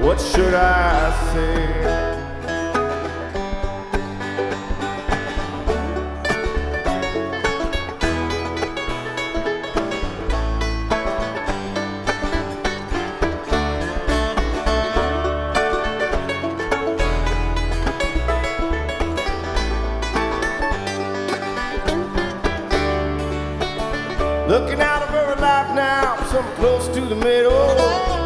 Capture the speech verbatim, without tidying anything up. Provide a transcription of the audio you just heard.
what should I say? Looking out of her life now, something close to the middle.